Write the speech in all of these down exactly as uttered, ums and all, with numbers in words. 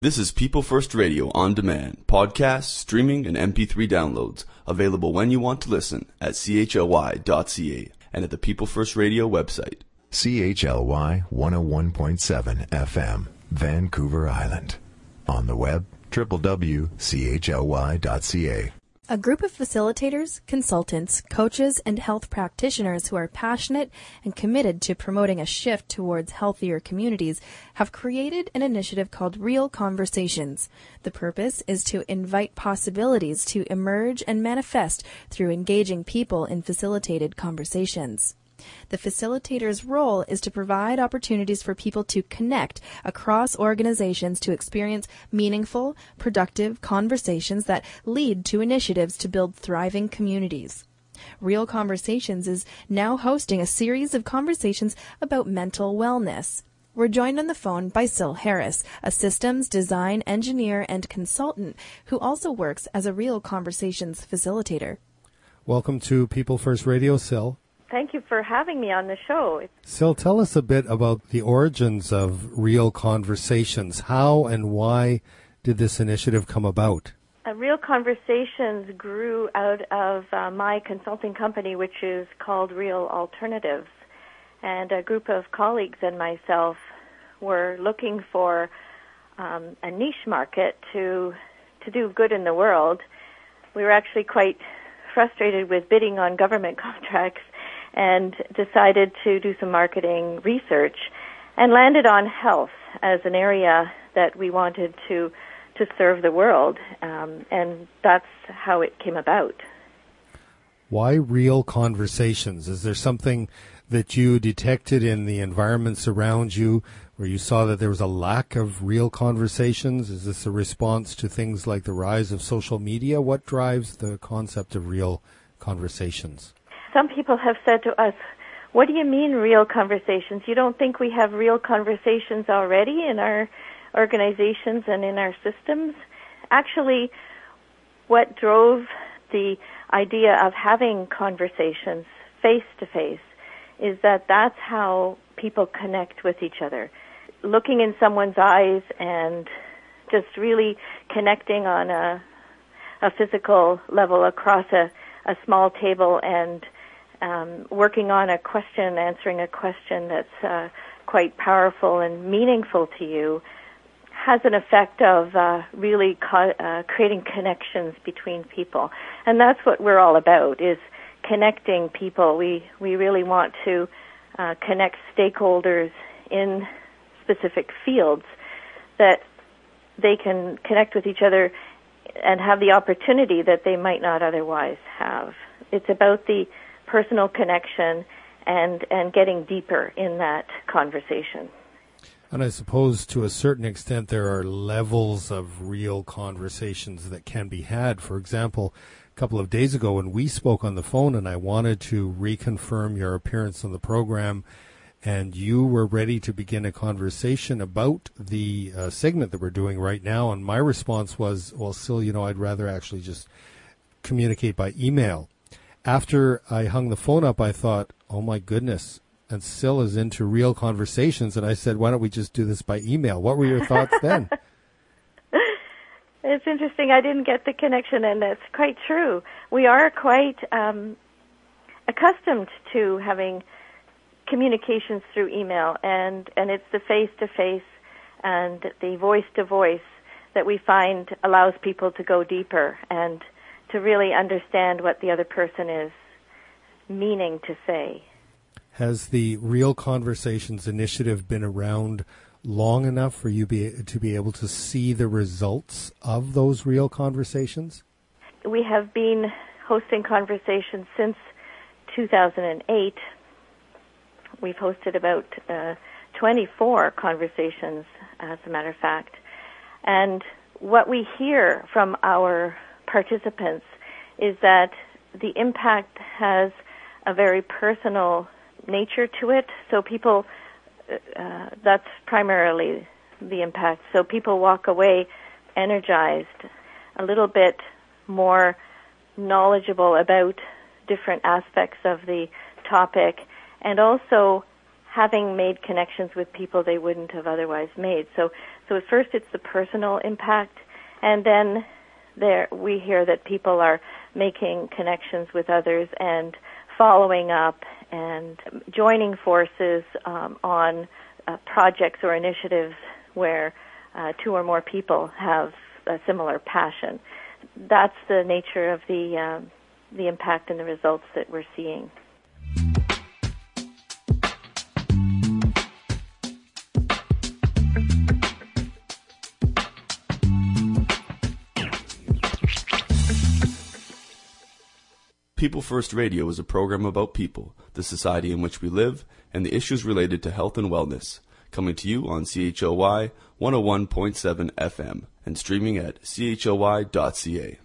This is People First Radio on demand, podcasts, streaming, and M P three downloads, available when you want to listen at c h l y dot c a and at the People First Radio website. C H L Y one oh one point seven F M, Vancouver Island. On the web, w w w dot c h l y dot c a. A group of facilitators, consultants, coaches, and health practitioners who are passionate and committed to promoting a shift towards healthier communities have created an initiative called Real Conversations. The purpose is to invite possibilities to emerge and manifest through engaging people in facilitated conversations. The facilitator's role is to provide opportunities for people to connect across organizations to experience meaningful, productive conversations that lead to initiatives to build thriving communities. Real Conversations is now hosting a series of conversations about mental wellness. We're joined on the phone by Sil Harris, a systems design engineer and consultant who also works as a Real Conversations facilitator. Welcome to People First Radio, Sil. Thank you for having me on the show. Sil, tell us a bit about the origins of Real Conversations. How and why did this initiative come about? Uh, Real Conversations grew out of uh, my consulting company, which is called Real Alternatives. And a group of colleagues and myself were looking for um, a niche market to to do good in the world. We were actually quite frustrated with bidding on government contracts and decided to do some marketing research and landed on health as an area that we wanted to to serve the world, um, and that's how it came about. Why Real Conversations? Is there something that you detected in the environments around you where you saw that there was a lack of real conversations? Is this a response to things like the rise of social media? What drives the concept of real conversations? Some people have said to us, what do you mean real conversations? You don't think we have real conversations already in our organizations and in our systems? Actually, what drove the idea of having conversations face-to-face is that that's how people connect with each other. Looking in someone's eyes and just really connecting on a, a physical level across a, a small table and Um, working on a question, answering a question that's uh, quite powerful and meaningful to you has an effect of uh, really co- uh, creating connections between people. And that's what we're all about, is connecting people. We, we really want to uh, connect stakeholders in specific fields that they can connect with each other and have the opportunity that they might not otherwise have. It's about the personal connection and and getting deeper in that conversation. And I suppose to a certain extent there are levels of real conversations that can be had. For example, a couple of days ago when we spoke on the phone and I wanted to reconfirm your appearance on the program and you were ready to begin a conversation about the uh, segment that we're doing right now, and my response was, well, Sil, you know, I'd rather actually just communicate by email. After I hung the phone up, I thought, oh, my goodness, and Sil is into real conversations. And I said, why don't we just do this by email? What were your thoughts then? It's interesting. I didn't get the connection, and that's quite true. We are quite um, accustomed to having communications through email, and, and it's the face-to-face and the voice-to-voice that we find allows people to go deeper and to really understand what the other person is meaning to say. Has the Real Conversations initiative been around long enough for you be, to be able to see the results of those real conversations? We have been hosting conversations since two thousand eight. We've hosted about uh, twenty-four conversations, as a matter of fact. And what we hear from our participants is that the impact has a very personal nature to it. So people, uh, that's primarily the impact. So people walk away energized, a little bit more knowledgeable about different aspects of the topic, and also having made connections with people they wouldn't have otherwise made. So, so at first it's the personal impact, and then there we hear that people are making connections with others and following up and joining forces um, on uh, projects or initiatives where uh, two or more people have a similar passion. That's the nature of the uh, the impact and the results that we're seeing. People First Radio is a program about people, the society in which we live, and the issues related to health and wellness. Coming to you on C H O Y one oh one point seven F M and streaming at C H O Y dot C A.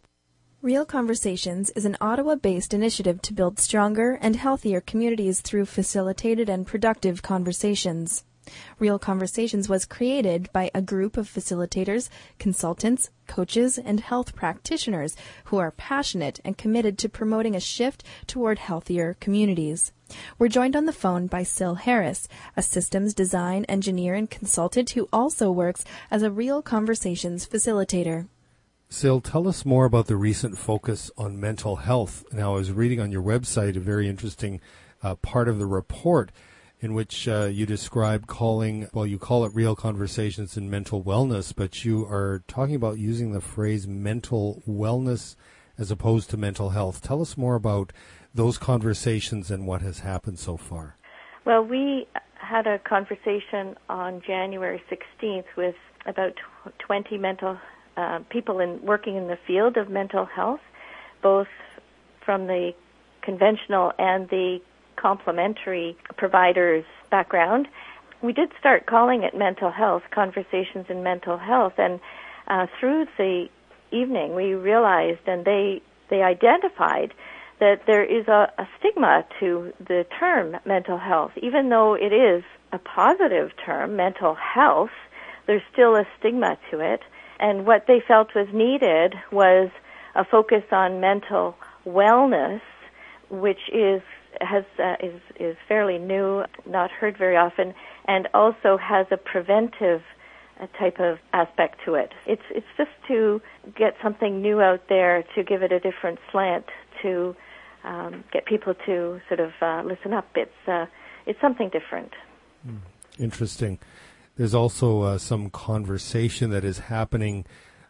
Real Conversations is an Ottawa-based initiative to build stronger and healthier communities through facilitated and productive conversations. Real Conversations was created by a group of facilitators, consultants, coaches, and health practitioners who are passionate and committed to promoting a shift toward healthier communities. We're joined on the phone by Sil Harris, a systems design engineer and consultant who also works as a Real Conversations facilitator. Sil, tell us more about the recent focus on mental health. Now, I was reading on your website a very interesting uh, part of the report in which uh, you describe calling, well, you call it Real Conversations in Mental Wellness, but you are talking about using the phrase mental wellness as opposed to mental health. Tell us more about those conversations and what has happened so far. Well, we had a conversation on January sixteenth with about twenty mental uh, people in working in the field of mental health, both from the conventional and the complementary providers' background. We did start calling it mental health, Conversations in Mental Health, and uh, through the evening we realized, and they they identified, that there is a, a stigma to the term mental health. Even though it is a positive term, mental health, there's still a stigma to it. And what they felt was needed was a focus on mental wellness, which is has uh, is is fairly new, not heard very often, and also has a preventive uh, type of aspect to it. It's it's just to get something new out there, to give it a different slant, to um, get people to sort of uh, listen up. It's uh, it's something different. Mm, interesting. There's also uh, some conversation that is happening,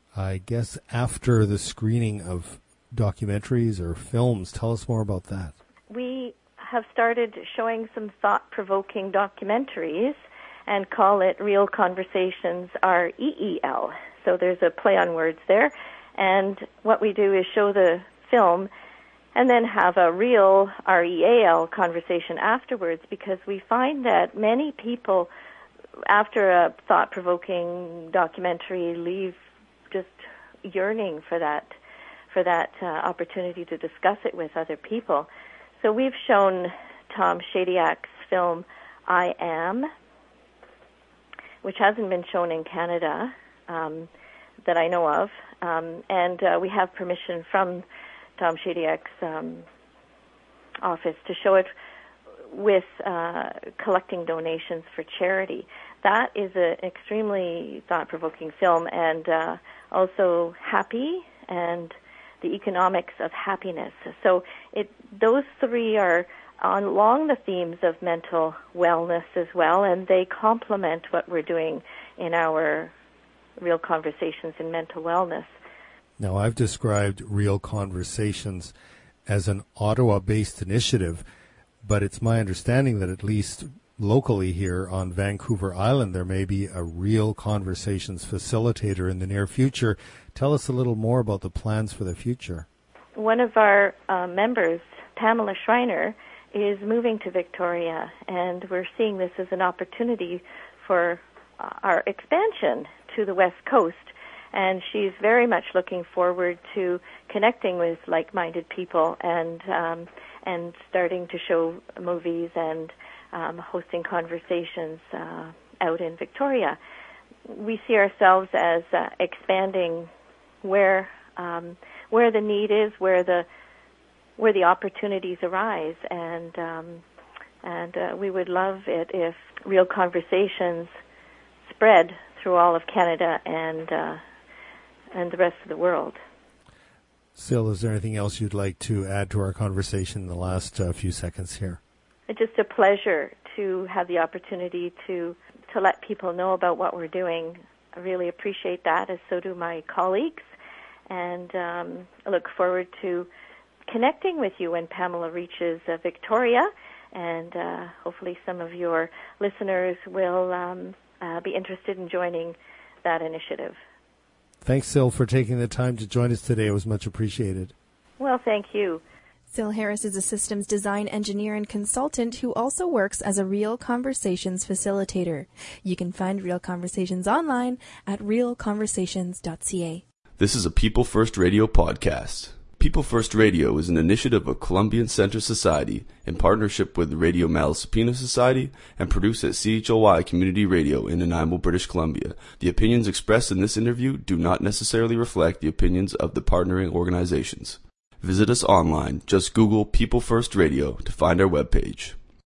I guess, after the screening of documentaries or films. Tell us more about that. We have started showing some thought-provoking documentaries and call it Real Conversations, R E E L. So there's a play on words there. And what we do is show the film and then have a real, R E A L, conversation afterwards, because we find that many people, after a thought-provoking documentary, leave just yearning for that, for that uh, opportunity to discuss it with other people. So we've shown Tom Shadyack's film, I Am, which hasn't been shown in Canada um, that I know of. Um, and uh, we have permission from Tom Shadyack's um, office to show it with uh, collecting donations for charity. That is an extremely thought-provoking film, and uh, also happy and the economics of happiness. So it, those three are on along the themes of mental wellness as well, and they complement what we're doing in our Real Conversations in Mental Wellness. Now, I've described Real Conversations as an Ottawa-based initiative, but it's my understanding that at least locally here on Vancouver Island, there may be a Real Conversations facilitator in the near future. Tell us a little more about the plans for the future. One of our uh, members, Pamela Schreiner, is moving to Victoria, and we're seeing this as an opportunity for uh, our expansion to the West Coast. And she's very much looking forward to connecting with like-minded people and um, and starting to show movies and um, hosting conversations uh, out in Victoria. We see ourselves as uh, expanding where um, where the need is, where the where the opportunities arise, and um, And uh, we would love it if Real Conversations spread through all of Canada and uh, and the rest of the world. Sil, is there anything else you'd like to add to our conversation in the last uh, few seconds here? It's just a pleasure to have the opportunity to to let people know about what we're doing. I really appreciate that, as so do my colleagues. And um, I look forward to connecting with you when Pamela reaches uh, Victoria. And uh, hopefully some of your listeners will um, uh, be interested in joining that initiative. Thanks, Sil, for taking the time to join us today. It was much appreciated. Well, thank you. Sil Harris is a systems design engineer and consultant who also works as a Real Conversations facilitator. You can find Real Conversations online at real conversations dot c a. This is a People First Radio podcast. People First Radio is an initiative of Columbian Center Society in partnership with the Radio Malaspina Society and produced at C H O Y Community Radio in Nanaimo, British Columbia. The opinions expressed in this interview do not necessarily reflect the opinions of the partnering organizations. Visit us online. Just Google People First Radio to find our webpage.